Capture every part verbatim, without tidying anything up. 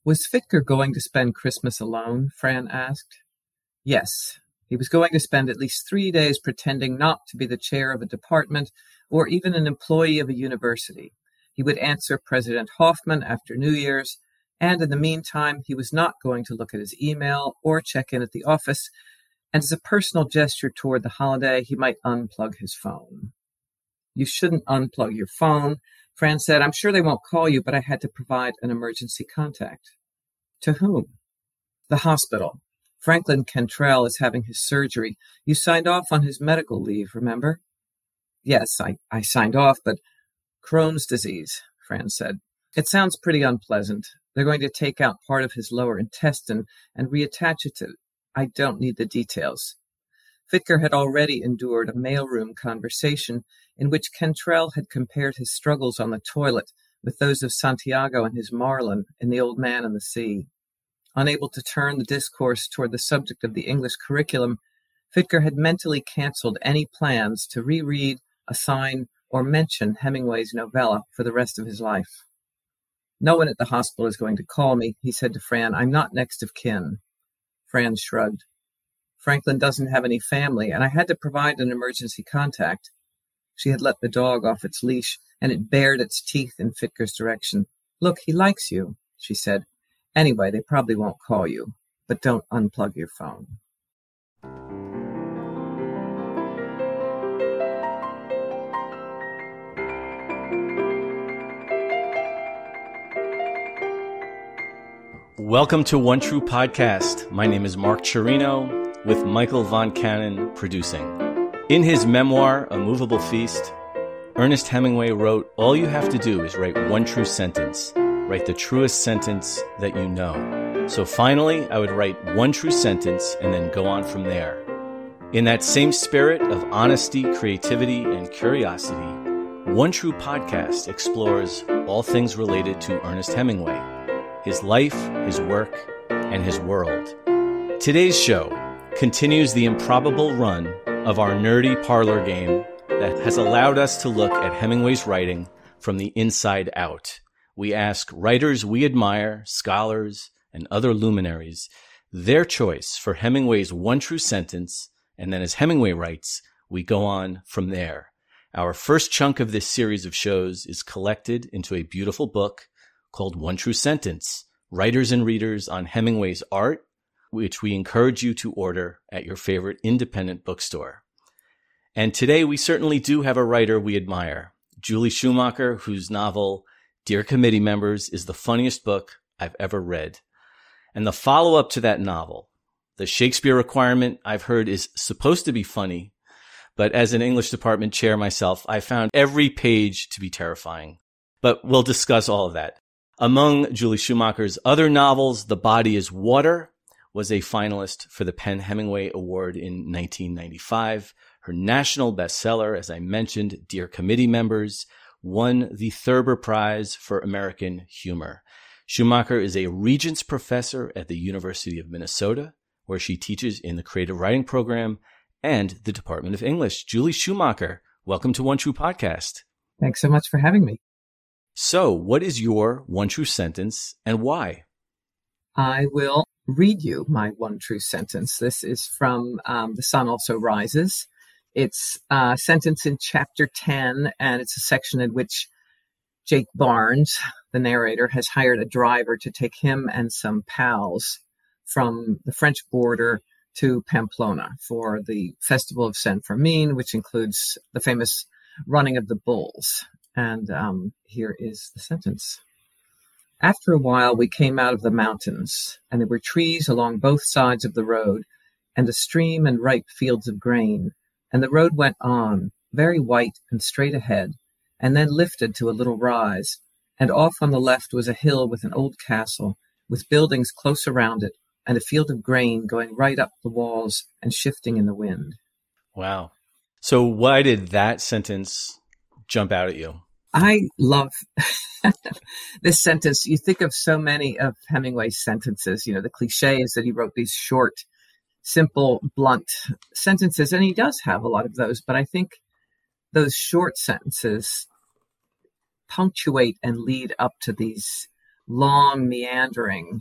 Was Fichtger going to spend Christmas alone? Fran asked. Yes. He was going to spend at least three days pretending not to be the chair of a department or even an employee of a university. He would answer President Hoffman after New Year's, and in the meantime, he was not going to look at his email or check in at the office, and as a personal gesture toward the holiday, he might unplug his phone. You shouldn't unplug your phone, Fran said. I'm sure they won't call you, but I had to provide an emergency contact. To whom? The hospital. Franklin Cantrell is having his surgery. You signed off on his medical leave, remember? Yes, I, I signed off, but Crohn's disease, Fran said. It sounds pretty unpleasant. They're going to take out part of his lower intestine and reattach it to... I don't need the details. Fichtger had already endured a mailroom conversation in which Cantrell had compared his struggles on the toilet with those of Santiago and his Marlin in The Old Man and the Sea. Unable to turn the discourse toward the subject of the English curriculum, Fichtger had mentally canceled any plans to reread, assign, or mention Hemingway's novella for the rest of his life. No one at the hospital is going to call me, he said to Fran. I'm not next of kin. Fran shrugged. Franklin doesn't have any family, and I had to provide an emergency contact. She had let the dog off its leash, and it bared its teeth in Fichtger's direction. Look, he likes you, she said. Anyway, they probably won't call you, but don't unplug your phone. Welcome to One True Podcast. My name is Mark Chirino, with Michael Von Cannon producing. In his memoir, A Movable Feast, Ernest Hemingway wrote, all you have to do is write one true sentence. Write the truest sentence that you know. So finally, I would write one true sentence and then go on from there. In that same spirit of honesty, creativity, and curiosity, One True Podcast explores all things related to Ernest Hemingway, his life, his work, and his world. Today's show continues the improbable run of our nerdy parlor game that has allowed us to look at Hemingway's writing from the inside out. We ask writers we admire, scholars, and other luminaries, their choice for Hemingway's one true sentence, and then as Hemingway writes, we go on from there. Our first chunk of this series of shows is collected into a beautiful book called One True Sentence, Writers and Readers on Hemingway's Art, which we encourage you to order at your favorite independent bookstore. And today we certainly do have a writer we admire, Julie Schumacher, whose novel Dear Committee Members is the funniest book I've ever read. And the follow-up to that novel, The Shakespeare Requirement, I've heard is supposed to be funny, but as an English department chair myself, I found every page to be terrifying. But we'll discuss all of that. Among Julie Schumacher's other novels, The Body is Water was a finalist for the PEN Hemingway Award in nineteen ninety-five. Her national bestseller, as I mentioned, Dear Committee Members, won the Thurber Prize for American Humor. Schumacher is a Regents Professor at the University of Minnesota, where she teaches in the Creative Writing Program and the Department of English. Julie Schumacher, welcome to One True Podcast. Thanks so much for having me. So, what is your one true sentence and why? I will read you my one true sentence. This is from um, The Sun Also Rises. It's a sentence in chapter ten, and it's a section in which Jake Barnes, the narrator, has hired a driver to take him and some pals from the French border to Pamplona for the Festival of San Fermin, which includes the famous running of the bulls. And um, here is the sentence. After a while, we came out of the mountains, and there were trees along both sides of the road, and a stream and ripe fields of grain. And the road went on, very white and straight ahead, and then lifted to a little rise. And off on the left was a hill with an old castle, with buildings close around it, and a field of grain going right up the walls and shifting in the wind. Wow. So why did that sentence jump out at you? I love this sentence. You think of so many of Hemingway's sentences. You know, the cliche is that he wrote these short, simple, blunt sentences, and he does have a lot of those. But I think those short sentences punctuate and lead up to these long, meandering,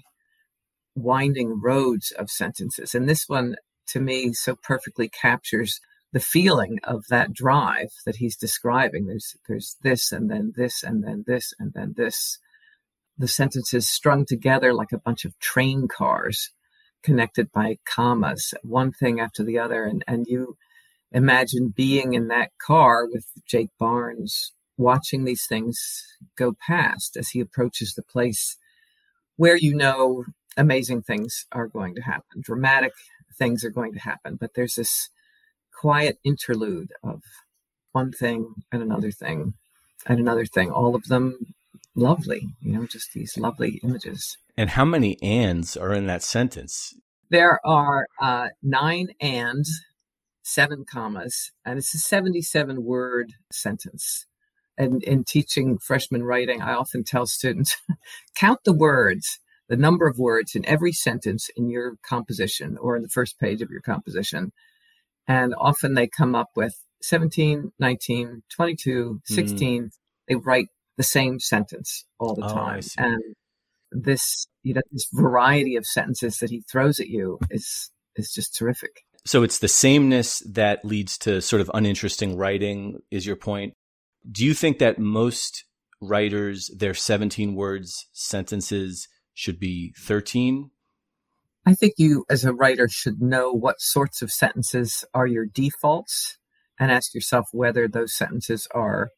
winding roads of sentences. And this one, to me, so perfectly captures the feeling of that drive that he's describing. There's there's this, and then this, and then this, and then this. The sentences strung together like a bunch of train cars connected by commas, one thing after the other. And, and you imagine being in that car with Jake Barnes, watching these things go past as he approaches the place where you know amazing things are going to happen, dramatic things are going to happen. But there's this quiet interlude of one thing and another thing and another thing, all of them lovely, you know, just these lovely images. And how many ands are in that sentence? There are uh, nine ands, seven commas, and it's a seventy-seven word sentence. And in teaching freshman writing, I often tell students, count the words, the number of words in every sentence in your composition or in the first page of your composition. And often they come up with seventeen, nineteen, twenty-two, sixteen. Mm. They write the same sentence all the oh, time. And this, you know, this variety of sentences that he throws at you is is just terrific. So it's the sameness that leads to sort of uninteresting writing, is your point. Do you think that most writers, their seventeen words sentences should be thirteen? I think you, as a writer, should know what sorts of sentences are your defaults and ask yourself whether those sentences are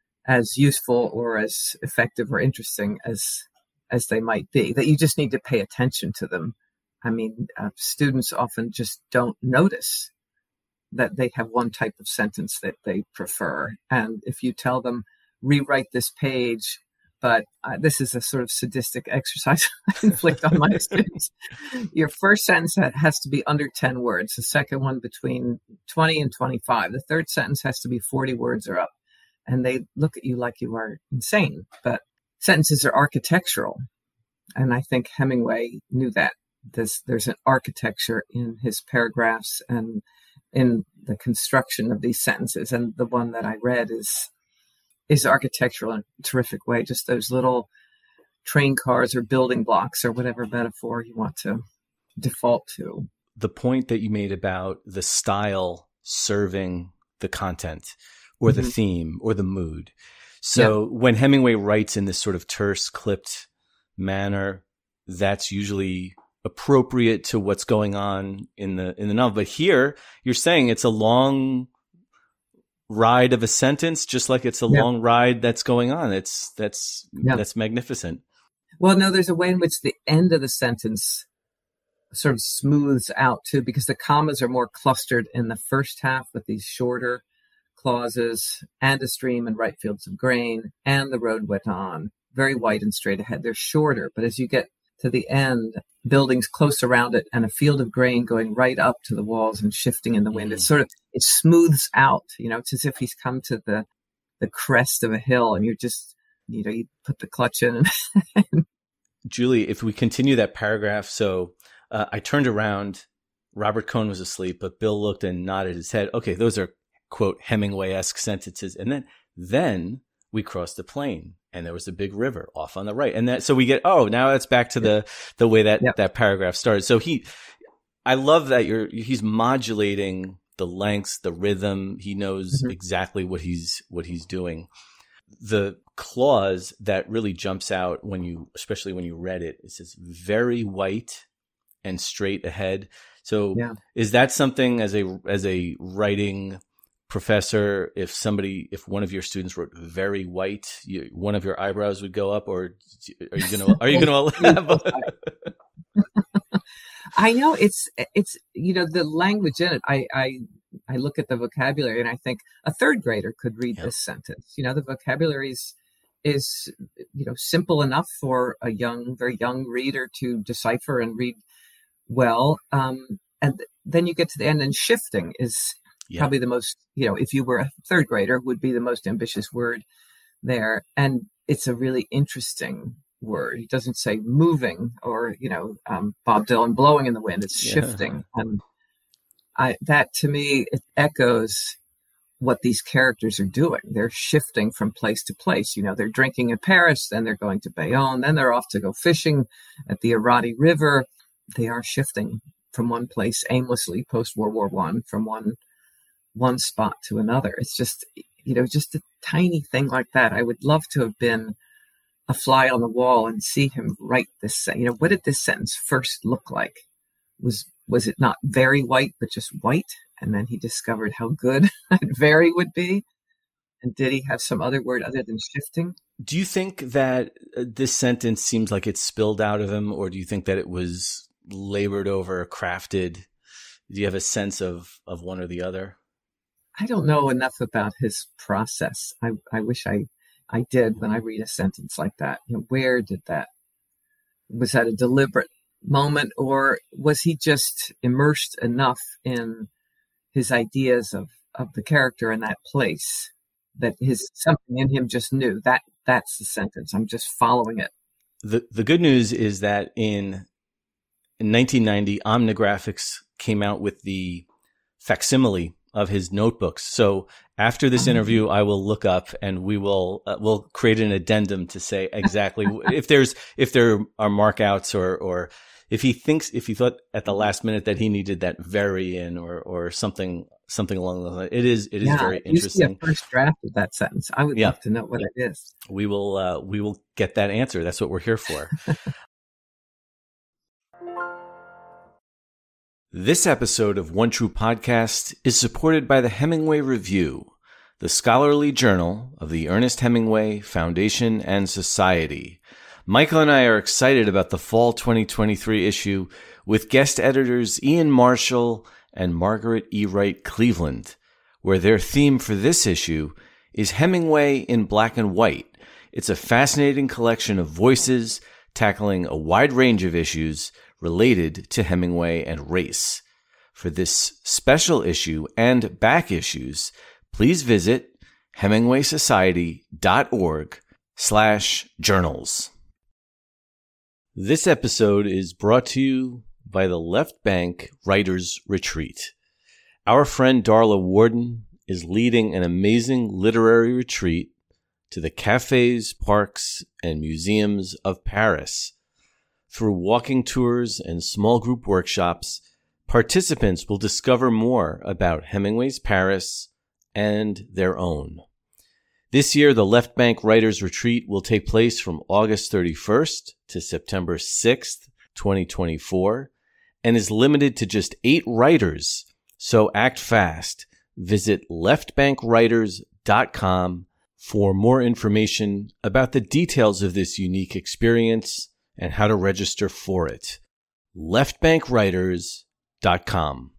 as useful or as effective or interesting as as they might be, that you just need to pay attention to them. I mean, uh, students often just don't notice that they have one type of sentence that they prefer. And if you tell them, rewrite this page, but uh, this is a sort of sadistic exercise I inflict on my students. Your first sentence has to be under ten words. The second one between twenty and twenty-five. The third sentence has to be forty words or up. And they look at you like you are insane. But sentences are architectural. And I think Hemingway knew that. There's, there's an architecture in his paragraphs and in the construction of these sentences. And the one that I read is is architectural in a terrific way. Just those little train cars or building blocks or whatever metaphor you want to default to. The point that you made about the style serving the content or the mm-hmm. theme or the mood. So yeah. when Hemingway writes in this sort of terse, clipped manner, that's usually appropriate to what's going on in the in the novel. But here, you're saying it's a long ride of a sentence, just like it's a yeah. long ride that's going on. It's that's yeah. that's magnificent. Well, no, there's a way in which the end of the sentence sort of smooths out too, because the commas are more clustered in the first half with these shorter clauses, and a stream and ripe fields of grain, and the road went on, very white and straight ahead. They're shorter, but as you get to the end, buildings close around it and a field of grain going right up to the walls and shifting in the wind. Mm. It sort of, it smooths out, you know, it's as if he's come to the, the crest of a hill and you're just, you know, you put the clutch in. And Julie, if we continue that paragraph. So uh, I turned around, Robert Cohn was asleep, but Bill looked and nodded his head. Okay, those are, quote, Hemingway-esque sentences. And then, then we crossed the plain and there was a big river off on the right. And that, so we get, oh, now that's back to the, the way that, yep. that paragraph started. So he, I love that you're, he's modulating the lengths, the rhythm. He knows mm-hmm. exactly what he's, what he's doing. The clause that really jumps out when you, especially when you read it, it says very white and straight ahead. So yeah. is that something as a, as a writing professor, if somebody, if one of your students wrote very white, you, one of your eyebrows would go up, or are you going to, are you going to I know it's, it's, you know, the language in it. I, I, I look at the vocabulary and I think a third grader could read yeah. this sentence. You know, the vocabulary is, is, you know, simple enough for a young, very young reader to decipher and read well. Um, and then you get to the end, and shifting is yeah. probably the most, you know, if you were a third grader, would be the most ambitious word there. And it's a really interesting word. It doesn't say moving or, you know, um, Bob Dylan blowing in the wind. It's yeah. shifting. And I, that to me, it echoes what these characters are doing. They're shifting from place to place. You know, they're drinking in Paris, then they're going to Bayonne, then they're off to go fishing at the Irati River. They are shifting from one place aimlessly post World War One, from one one spot to another. It's just, you know, just a tiny thing like that. I would love to have been a fly on the wall and see him write this. You know, what did this sentence first look like? Was was it not very white, but just white? And then he discovered how good very would be. And did he have some other word other than shifting? Do you think that this sentence seems like it spilled out of him, or do you think that it was labored over, crafted? Do you have a sense of, of one or the other? I don't know enough about his process. I, I wish I, I did when I read a sentence like that. You know, where did that, was that a deliberate moment, or was he just immersed enough in his ideas of, of the character in that place that his something in him just knew that that's the sentence. I'm just following it. The the good news is that in, in nineteen ninety, Omnigraphics came out with the facsimile of his notebooks. So after this interview, I will look up and we will uh, we'll create an addendum to say exactly if there's if there are markouts or or if he thinks, if he thought at the last minute that he needed that very in or, or something, something along those lines. It is, it is yeah, very it used interesting. To be a first draft of that sentence. I would yeah. love to know what it is. We will, uh, we will get that answer. That's what we're here for. This episode of One True Podcast is supported by the Hemingway Review, the scholarly journal of the Ernest Hemingway Foundation and Society. Michael and I are excited about the fall twenty twenty-three issue with guest editors Ian Marshall and Margaret E. Wright Cleveland, where their theme for this issue is Hemingway in Black and White. It's a fascinating collection of voices tackling a wide range of issues related to Hemingway and race. For this special issue and back issues, please visit hemingwaysociety.org slash journals. This episode is brought to you by the Left Bank Writers Retreat. Our friend Darla Warden is leading an amazing literary retreat to the cafes, parks, and museums of Paris. Through walking tours and small group workshops, participants will discover more about Hemingway's Paris and their own. This year, the Left Bank Writers Retreat will take place from August thirty-first to September sixth, twenty twenty-four, and is limited to just eight writers, so act fast. Visit left bank writers dot com for more information about the details of this unique experience and how to register for it. left bank writers dot com.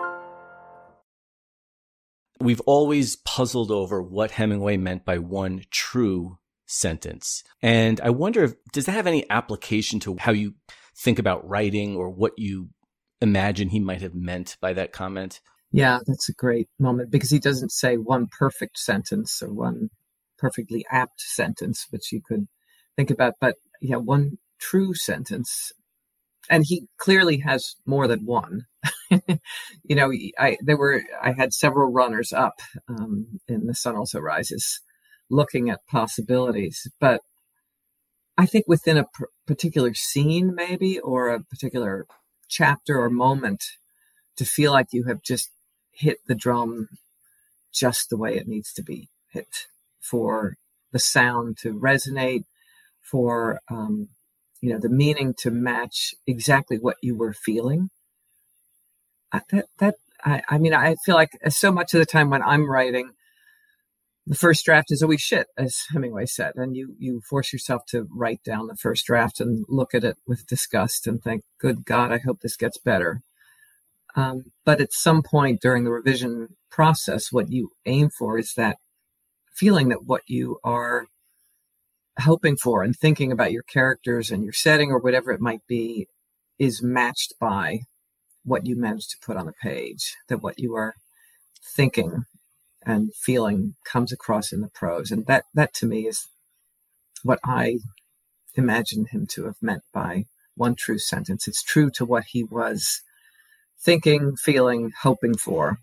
We've always puzzled over what Hemingway meant by one true sentence. And I wonder if, does that have any application to how you think about writing or what you imagine he might have meant by that comment? Yeah, that's a great moment because he doesn't say one perfect sentence or one perfectly apt sentence, which you could think about, but yeah, one true sentence. And he clearly has more than one. you know, I there were I had several runners up um, in The Sun Also Rises, looking at possibilities. But I think within a pr- particular scene, maybe, or a particular chapter or moment, to feel like you have just hit the drum just the way it needs to be hit, for the sound to resonate, for um, you know, the meaning to match exactly what you were feeling. Uh, that that I, I mean, I feel like so much of the time when I'm writing, the first draft is always shit, as Hemingway said, and you you force yourself to write down the first draft and look at it with disgust and think, "Good God, I hope this gets better." Um, but at some point during the revision process, what you aim for is that feeling that what you are hoping for and thinking about your characters and your setting or whatever it might be is matched by what you managed to put on the page, that what you are thinking and feeling comes across in the prose. And that, that to me is what I imagine him to have meant by one true sentence. It's true to what he was thinking, feeling, hoping for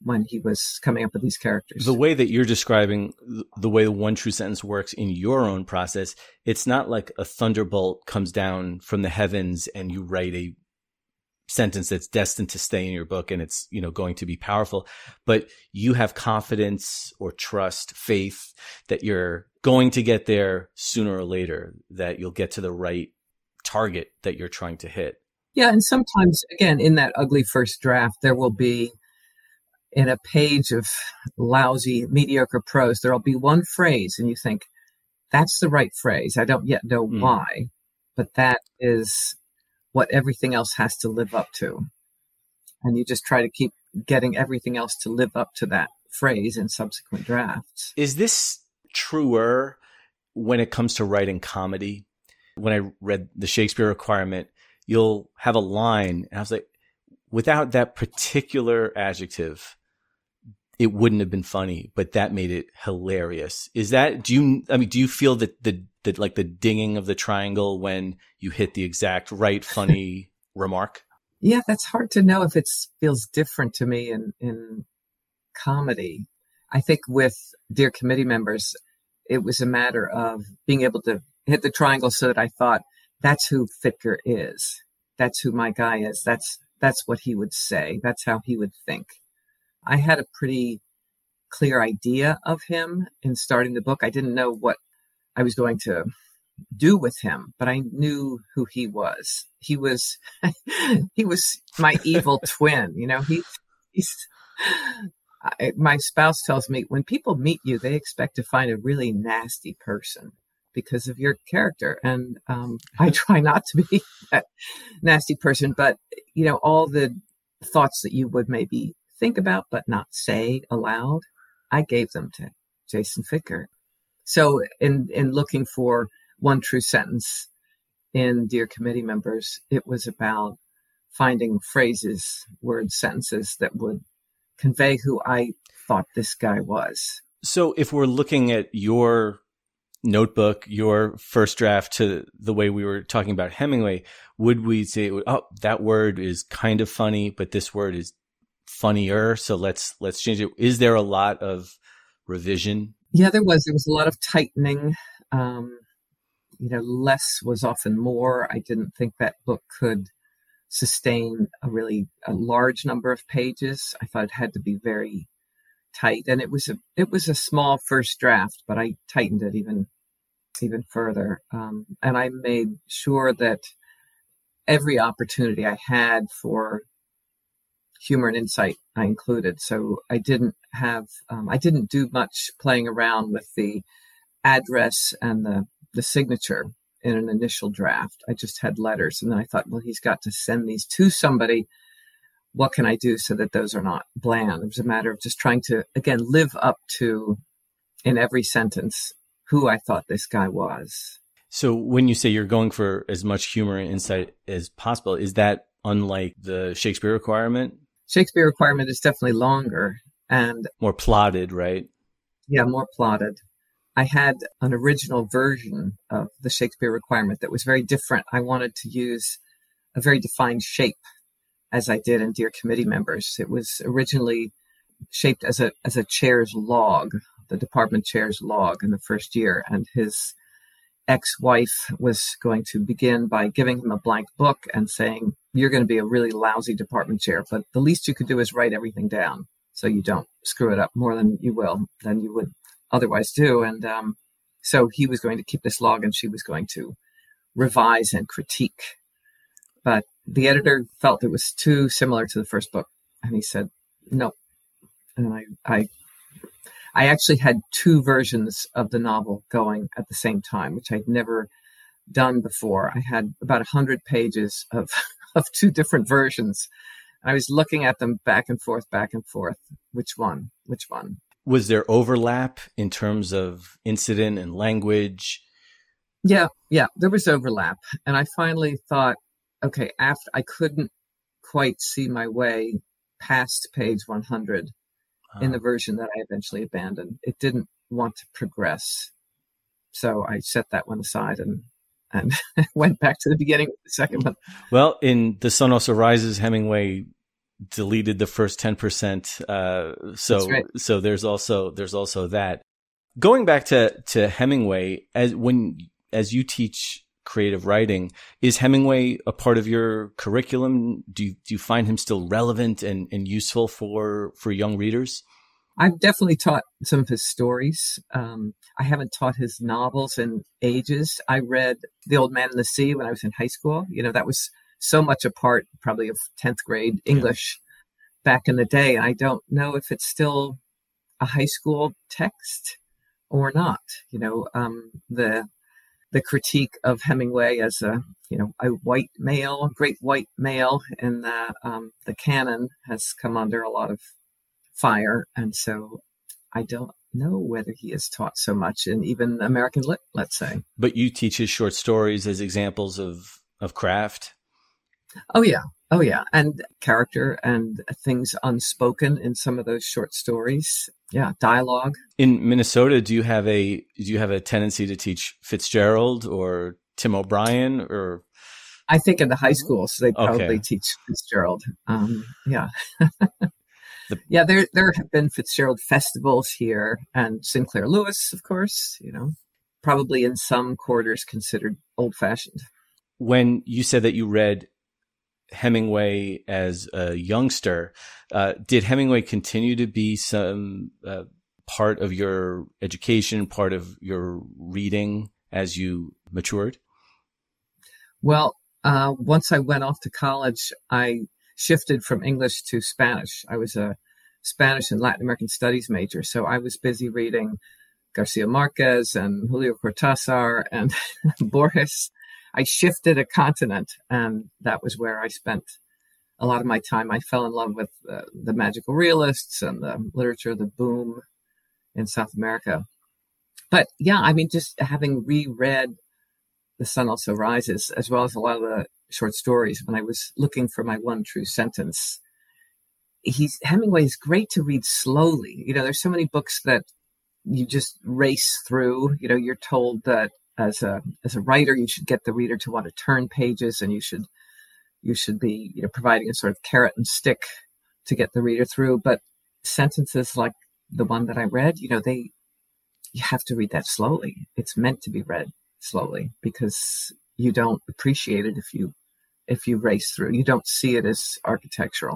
when he was coming up with these characters. The way that you're describing the way the one true sentence works in your own process, it's not like a thunderbolt comes down from the heavens and you write a sentence that's destined to stay in your book and it's, you know, going to be powerful, but you have confidence or trust, faith that you're going to get there sooner or later, that you'll get to the right target that you're trying to hit. Yeah. And sometimes, again, in that ugly first draft, there will be, in a page of lousy, mediocre prose, there'll be one phrase and you think, that's the right phrase. I don't yet know mm. why, but that is what everything else has to live up to. And you just try to keep getting everything else to live up to that phrase in subsequent drafts. Is this truer when it comes to writing comedy? When I read the Shakespeare Requirement, you'll have a line, and I was like, without that particular adjective, it wouldn't have been funny, but that made it hilarious. Is that, do you, I mean, do you feel that the, the, like the dinging of the triangle when you hit the exact right funny remark? Yeah, that's hard to know if it feels different to me in, in comedy. I think with Dear Committee Members, it was a matter of being able to hit the triangle so that I thought, that's who Fittger is. That's who my guy is. That's, that's what he would say. That's how he would think. I had a pretty clear idea of him in starting the book. I didn't know what I was going to do with him, but I knew who he was. He was, he was my evil twin. You know, he, he's, I, my spouse tells me when people meet you, they expect to find a really nasty person because of your character. And um, I try not to be that nasty person, but you know, all the thoughts that you would maybe think about, but not say aloud, I gave them to Jason Fittger. So in, in looking for one true sentence in Dear Committee Members, it was about finding phrases, words, sentences that would convey who I thought this guy was. So if we're looking at your notebook, your first draft to the way we were talking about Hemingway, would we say, oh, that word is kind of funny, but this word is funnier, so let's let's change it? Is there a lot of revision? Yeah, there was. There was a lot of tightening. Um, you know, less was often more. I didn't think that book could sustain a really a large number of pages. I thought it had to be very tight, and it was a it was a small first draft, but I tightened it even even further. Um, and I made sure that every opportunity I had for humor and insight I included. So I didn't have, um, I didn't do much playing around with the address and the, the signature in an initial draft. I just had letters. And then I thought, well, he's got to send these to somebody. What can I do so that those are not bland? It was a matter of just trying to, again, live up to, in every sentence, who I thought this guy was. So when you say you're going for as much humor and insight as possible, is that unlike the Shakespeare Requirement? Shakespeare Requirement is definitely longer and more plotted, right? Yeah, more plotted. I had an original version of the Shakespeare Requirement that was very different. I wanted to use a very defined shape, as I did in Dear Committee Members. It was originally shaped as a as a chair's log, the department chair's log in the first year, and his ex-wife was going to begin by giving him a blank book and saying, you're going to be a really lousy department chair, but the least you could do is write everything down so you don't screw it up more than you will, than you would otherwise do. And um, so he was going to keep this log and she was going to revise and critique. But the editor felt it was too similar to the first book. And he said, no. And I, I I actually had two versions of the novel going at the same time, which I'd never done before. I had about one hundred pages of, of two different versions. I was looking at them back and forth, back and forth. Which one? Which one? Was there overlap in terms of incident and language? Yeah, yeah, there was overlap. And I finally thought, okay, after I couldn't quite see my way past page one hundred. In the version that I eventually abandoned. It didn't want to progress. So I set that one aside and and went back to the beginning of the second one. Well, in The Sun Also Rises, Hemingway deleted the first ten percent. Uh, so, That's right. so there's also, there's also that. Going back to, to Hemingway, as when, as you teach creative writing, is Hemingway a part of your curriculum? Do you, do you find him still relevant and, and useful for, for young readers? I've definitely taught some of his stories. Um, I haven't taught his novels in ages. I read The Old Man and the Sea when I was in high school. You know, that was so much a part probably of tenth grade English yeah. back in the day. And I don't know if it's still a high school text or not. You know, um, the the critique of Hemingway as a, you know, a white male, great white male in the, um, the canon has come under a lot of fire. And so I don't know whether he is taught so much in even American lit, let's say. But you teach his short stories as examples of, of craft? Oh, yeah. Oh, yeah. And character and things unspoken in some of those short stories. Yeah. Dialogue. In Minnesota, do you have a, do you have a tendency to teach Fitzgerald or Tim O'Brien or? I think in the high schools, they probably okay. teach Fitzgerald. Um, yeah. The, yeah, there there have been Fitzgerald festivals here, and Sinclair Lewis, of course, you know, probably in some quarters considered old-fashioned. When you said that you read Hemingway as a youngster, uh, did Hemingway continue to be some uh, part of your education, part of your reading as you matured? Well, uh, once I went off to college, I shifted from English to Spanish. I was a Spanish and Latin American studies major, so I was busy reading Garcia Marquez and Julio Cortázar and Borges. I shifted a continent, and that was where I spent a lot of my time. I fell in love with uh, the magical realists and the literature of the boom in South America. But yeah, I mean, just having reread The Sun Also Rises, as well as a lot of the short stories, when I was looking for my one true sentence, he's Hemingway is great to read slowly. You know, there's so many books that you just race through. You know, you're told that as a as a writer, you should get the reader to want to turn pages, and you should you should be, you know, providing a sort of carrot and stick to get the reader through. But sentences like the one that I read, you know, they you have to read that slowly. It's meant to be read slowly because you don't appreciate it if you if you race through. You don't see it as architectural.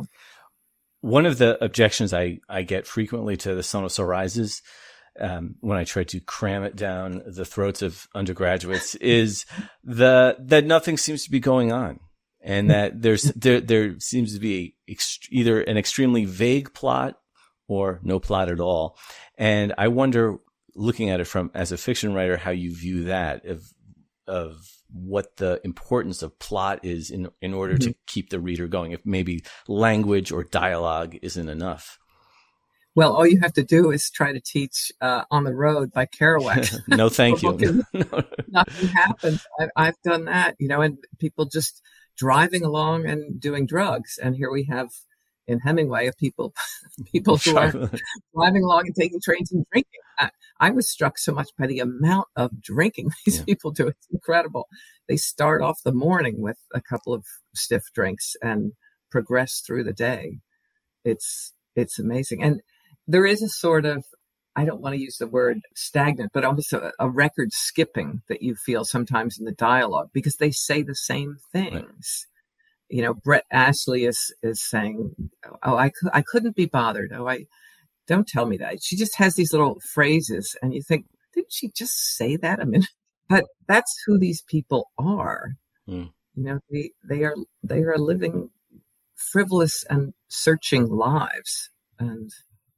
One of the objections I, I get frequently to The Sun Also Rises, um, when I try to cram it down the throats of undergraduates, is the that nothing seems to be going on, and that there's there there seems to be ext- either an extremely vague plot or no plot at all. And I wonder, looking at it from as a fiction writer, how you view that of of what the importance of plot is in in order mm-hmm. to keep the reader going, if maybe language or dialogue isn't enough. Well, all you have to do is try to teach uh, On the Road by Kerouac. No, thank you. No. Nothing happens. I, I've done that, you know, and people just driving along and doing drugs. And here we have in Hemingway of people, people who are driving along and taking trains and drinking. I, I was struck so much by the amount of drinking these yeah. people do. It's incredible. They start off the morning with a couple of stiff drinks and progress through the day. It's it's amazing. And there is a sort of, I don't want to use the word stagnant, but almost a, a record skipping that you feel sometimes in the dialogue because they say the same things. Right. You know, Brett Ashley is is saying, "Oh, I I couldn't be bothered. Oh, I don't tell me that." She just has these little phrases, and you think, didn't she just say that a minute? But that's who these people are. Mm. You know, they they are they are living frivolous and searching lives, and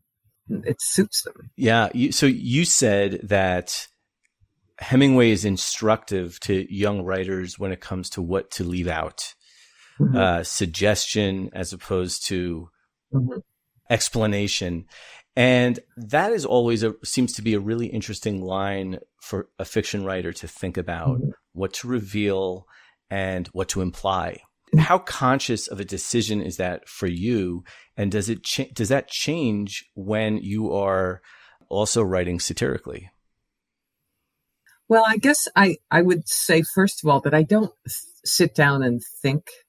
it suits them. Yeah. You, so you said that Hemingway is instructive to young writers when it comes to what to leave out. Mm-hmm. Uh, suggestion as opposed to mm-hmm. explanation. And that is always a, seems to be a really interesting line for a fiction writer to think about, mm-hmm. what to reveal and what to imply. Mm-hmm. How conscious of a decision is that for you? And does it cha- does that change when you are also writing satirically? Well, I guess I, I would say, first of all, that I don't th- sit down and think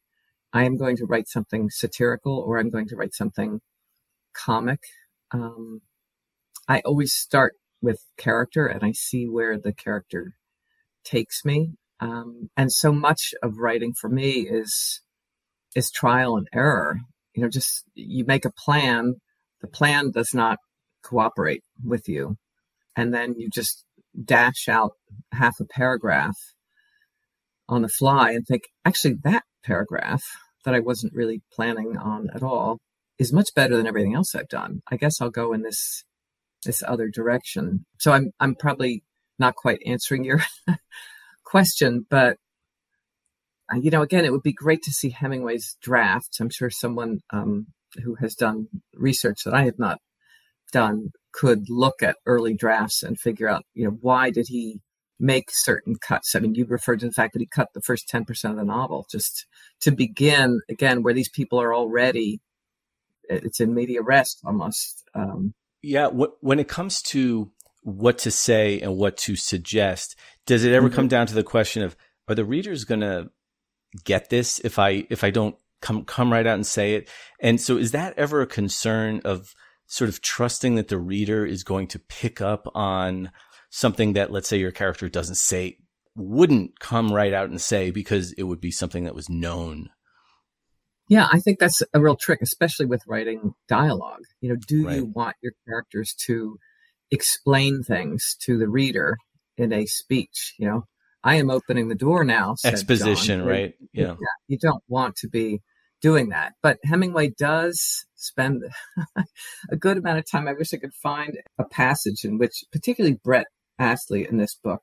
I am going to write something satirical or I'm going to write something comic, um, I always start with character and I see where the character takes me. Um, and so much of writing for me is is trial and error. You know, just you make a plan, the plan does not cooperate with you, and then you just dash out half a paragraph on the fly and think, actually, that paragraph that I wasn't really planning on at all is much better than everything else I've done. I guess I'll go in this this other direction. So I'm I'm probably not quite answering your question, but you know, again, it would be great to see Hemingway's drafts. I'm sure someone um, who has done research that I have not done could look at early drafts and figure out, you know, why did he make certain cuts? I mean, you referred to the fact that he cut the first ten percent of the novel just to begin, again, where these people are already, it's in media res almost. Um, yeah. Wh- when it comes to what to say and what to suggest, does it ever mm-hmm. come down to the question of, are the readers going to get this if I if I don't come come right out and say it? And so is that ever a concern of sort of trusting that the reader is going to pick up on something that, let's say, your character doesn't say, wouldn't come right out and say because it would be something that was known? Yeah, I think that's a real trick, especially with writing dialogue. You know, do right. you want your characters to explain things to the reader in a speech? You know, I am opening the door now. Exposition, John. right? Yeah. yeah. You don't want to be doing that. But Hemingway does spend a good amount of time. I wish I could find a passage in which, particularly Brett Astley in this book,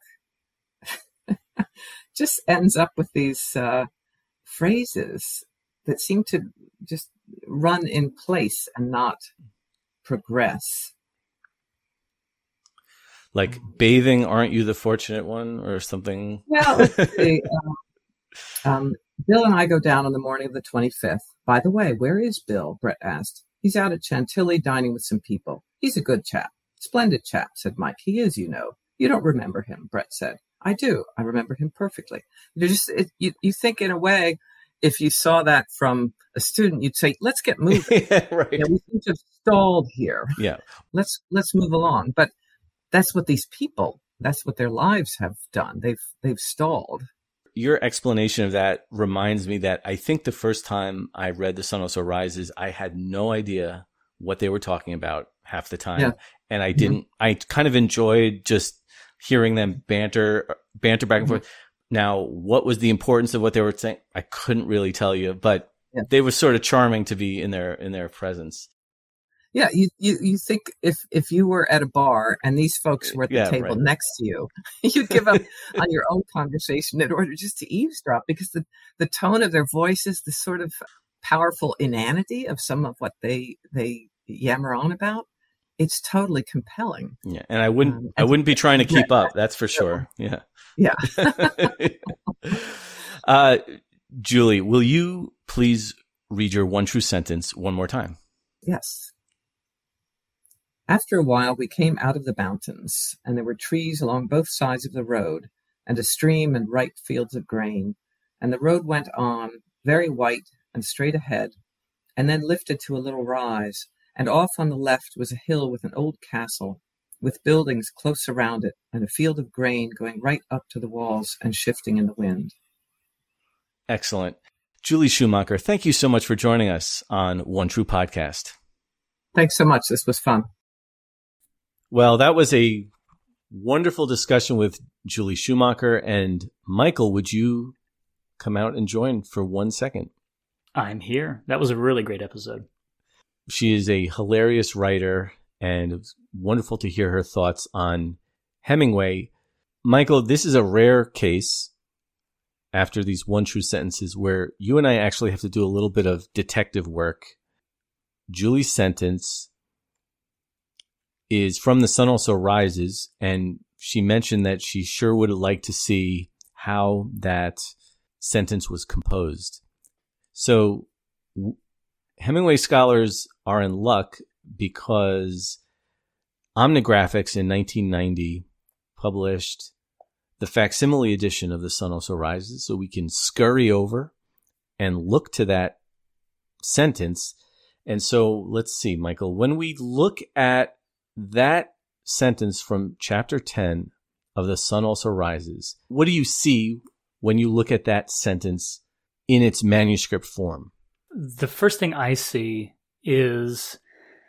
just ends up with these uh, phrases that seem to just run in place and not progress. Like bathing, aren't you the fortunate one, or something? Well, let's see. um, um, Bill and I go down on the morning of the twenty-fifth. By the way, where is Bill? Brett asked. He's out at Chantilly dining with some people. He's a good chap. Splendid chap, said Mike. He is, you know. You don't remember him, Brett said. I do. I remember him perfectly. You just it, you, you think in a way, if you saw that from a student, you'd say, let's get moving. yeah, right. You know, we seem to have stalled here. Yeah. Let's let's move along. But that's what these people, that's what their lives have done. They've they've stalled. Your explanation of that reminds me that I think the first time I read The Sun Also Rises, I had no idea what they were talking about half the time. Yeah. And I didn't, mm-hmm. I kind of enjoyed just hearing them banter, banter back and mm-hmm. forth. Now, what was the importance of what they were saying? I couldn't really tell you, but yeah. they were sort of charming to be in their, in their presence. Yeah, you, you, you think if, if you were at a bar and these folks were at the yeah, table right. next to you, you'd give up on your own conversation in order just to eavesdrop, because the, the tone of their voices, the sort of powerful inanity of some of what they they yammer on about, it's totally compelling. Yeah, and I wouldn't um, I wouldn't be trying to keep up, that's for sure. Yeah. Yeah. uh, Julie, will you please read your one true sentence one more time? Yes. After a while, we came out of the mountains, and there were trees along both sides of the road, and a stream and ripe fields of grain. And the road went on, very white and straight ahead, and then lifted to a little rise, and off on the left was a hill with an old castle, with buildings close around it, and a field of grain going right up to the walls and shifting in the wind. Excellent. Julie Schumacher, thank you so much for joining us on One True Podcast. Thanks so much. This was fun. Well, that was a wonderful discussion with Julie Schumacher. And Michael, would you come out and join for one second? I'm here. That was a really great episode. She is a hilarious writer, and it was wonderful to hear her thoughts on Hemingway. Michael, this is a rare case after these one true sentences where you and I actually have to do a little bit of detective work. Julie's sentence is from The Sun Also Rises, and she mentioned that she sure would like to see how that sentence was composed. So Hemingway scholars are in luck because Omnigraphics in nineteen ninety published the facsimile edition of The Sun Also Rises, so we can scurry over and look to that sentence. And so let's see, Michael, when we look at that sentence from chapter ten of The Sun Also Rises, what do you see when you look at that sentence in its manuscript form? The first thing I see is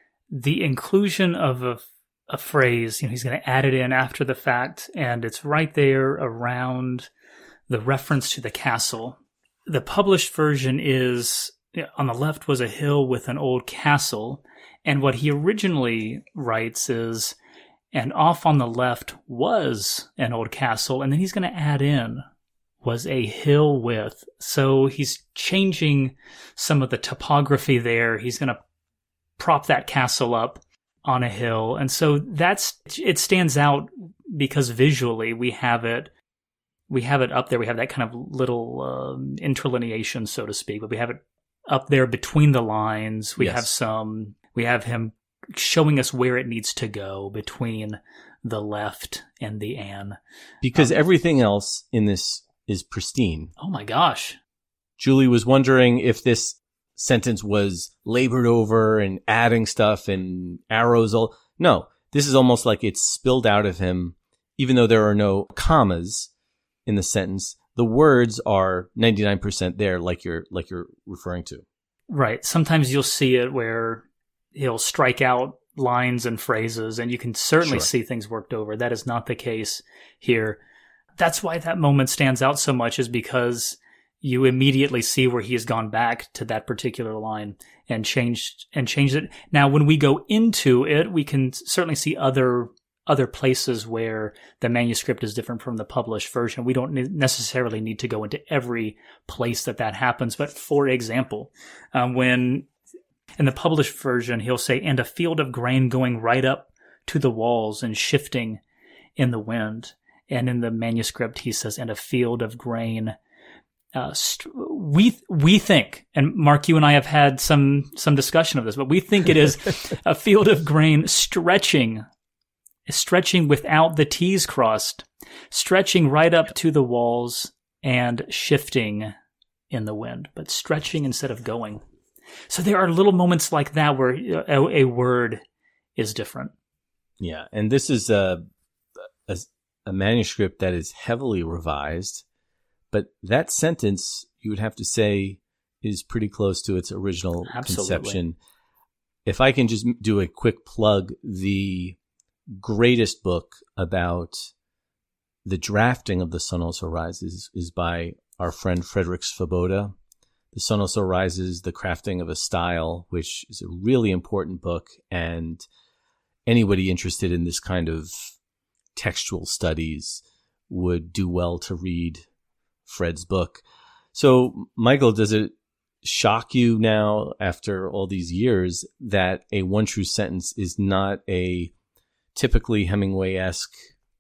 the inclusion of a, a phrase. You know, he's going to add it in after the fact, and it's right there around the reference to the castle. The published version is, on the left was a hill with an old castle, and what he originally writes is, and off on the left was an old castle, and then he's going to add in, was a hill with. So he's changing some of the topography there. He's going to prop that castle up on a hill. And so that's, it stands out because visually we have it, we have it up there. We have that kind of little um, interlineation, so to speak, but we have it up there between the lines. We Yes. have some, we have him showing us where it needs to go between the left and the an. Because um, everything else in this is pristine. Oh my gosh. Julie was wondering if this sentence was labored over and adding stuff and arrows. All No, this is almost like it's spilled out of him, even though there are no commas in the sentence. The words are ninety-nine percent there, like you're like you're referring to. Right. Sometimes you'll see it where he'll strike out lines and phrases, and you can certainly Sure. see things worked over. That is not the case here. That's why that moment stands out so much, is because you immediately see where he has gone back to that particular line and changed and changed it. Now, when we go into it, we can certainly see other other places where the manuscript is different from the published version. We don't necessarily need to go into every place that that happens. But for example, um, when in the published version, he'll say, and a field of grain going right up to the walls and shifting in the wind. And in the manuscript, he says, and a field of grain. Uh, st- we we think, and Mark, you and I have had some some discussion of this, but we think it is a field of grain stretching, stretching without the T's crossed, stretching right up to the walls and shifting in the wind, but stretching instead of going. So there are little moments like that where a, a word is different. Yeah, and this is a, a a manuscript that is heavily revised, but that sentence, you would have to say, is pretty close to its original Absolutely. conception. If I can just do a quick plug, the greatest book about the drafting of The Sun Also Rises is by our friend Frederick Svoboda. The Sun Also Rises, The Crafting of a Style, which is a really important book, and anybody interested in this kind of textual studies would do well to read Fred's book. So, Michael, does it shock you now, after all these years, that a one true sentence is not a typically Hemingway-esque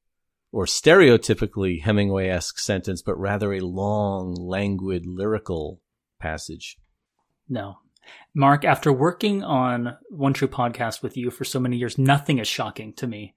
or stereotypically Hemingway-esque sentence, but rather a long, languid, lyrical passage? No. Mark, after working on One True Podcast with you for so many years, nothing is shocking to me.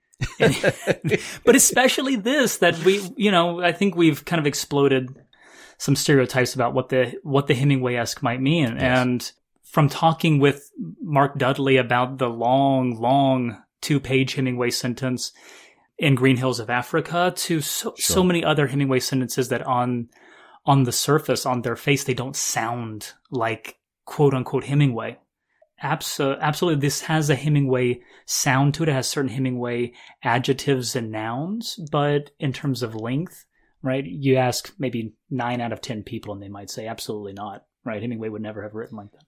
But especially this, that we, you know, I think we've kind of exploded some stereotypes about what the what the Hemingway-esque might mean. Yes. And from talking with Mark Dudley about the long, long two-page Hemingway sentence in Green Hills of Africa to so, Sure. so many other Hemingway sentences that on on the surface, on their face, they don't sound like quote-unquote Hemingway. Abso- absolutely, this has a Hemingway sound to it. It has certain Hemingway adjectives and nouns, but in terms of length, right, you ask maybe nine out of ten people and they might say absolutely not, right? Hemingway would never have written like that.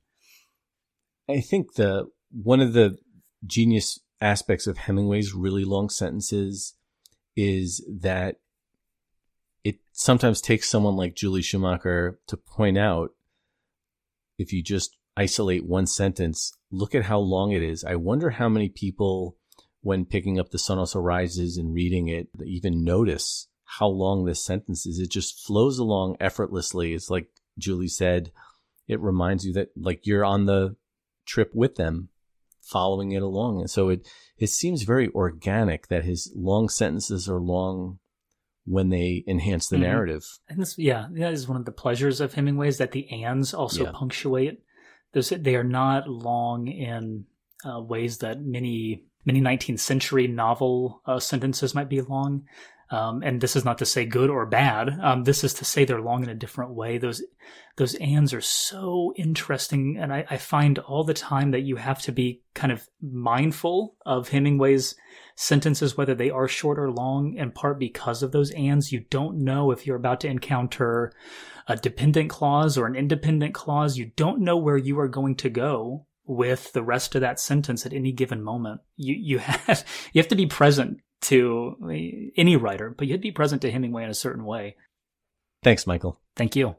I think the one of the genius aspects of Hemingway's really long sentences is that it sometimes takes someone like Julie Schumacher to point out, if you just isolate one sentence, look at how long it is. I wonder how many people, when picking up The Sun Also Rises and reading it, even notice how long this sentence is. It just flows along effortlessly. It's like Julie said, it reminds you that like you're on the trip with them, following it along. And so it, it seems very organic that his long sentences are long when they enhance the mm-hmm. narrative. And this, yeah, that is one of the pleasures of Hemingway, is that the ands also yeah. punctuate. Those, they are not long in uh, ways that many many nineteenth century novel uh, sentences might be long. Um, and this is not to say good or bad. Um, this is to say they're long in a different way. Those those ands are so interesting, and I, I find all the time that you have to be kind of mindful of Hemingway's sentences, whether they are short or long, in part because of those ands. You don't know if you're about to encounter a dependent clause or an independent clause. You don't know where you are going to go with the rest of that sentence at any given moment. You you have you have to be present to any writer, but you have to be present to Hemingway in a certain way. Thanks, Michael. Thank you.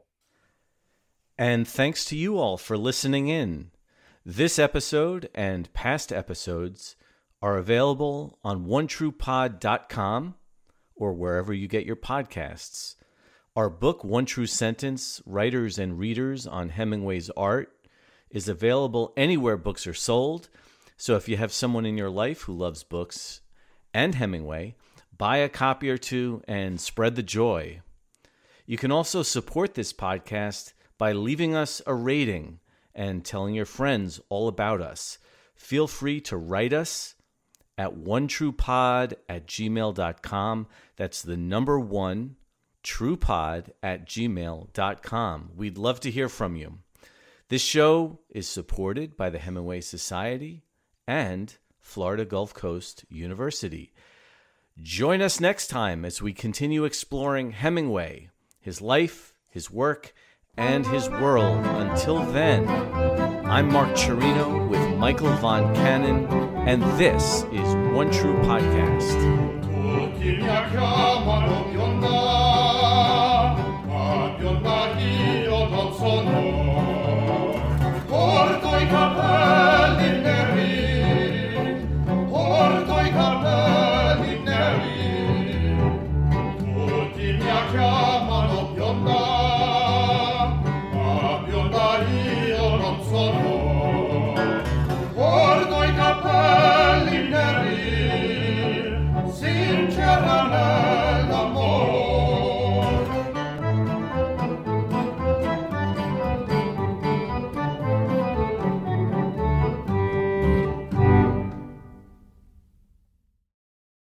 And thanks to you all for listening in. This episode and past episodes are available on one true pod dot com or wherever you get your podcasts. Our book, One True Sentence, Writers and Readers on Hemingway's Art, is available anywhere books are sold. So if you have someone in your life who loves books and Hemingway, buy a copy or two and spread the joy. You can also support this podcast by leaving us a rating and telling your friends all about us. Feel free to write us at one true pod at gmail dot com. That's the number one, truepod at gmail dot com. We'd love to hear from you. This show is supported by the Hemingway Society and Florida Gulf Coast University. Join us next time as we continue exploring Hemingway, his life, his work, and his world. Until then, I'm Mark Chirino with Michael Von Cannon, and this is One True Podcast. Chiamano bionda, ma bionda io non sono.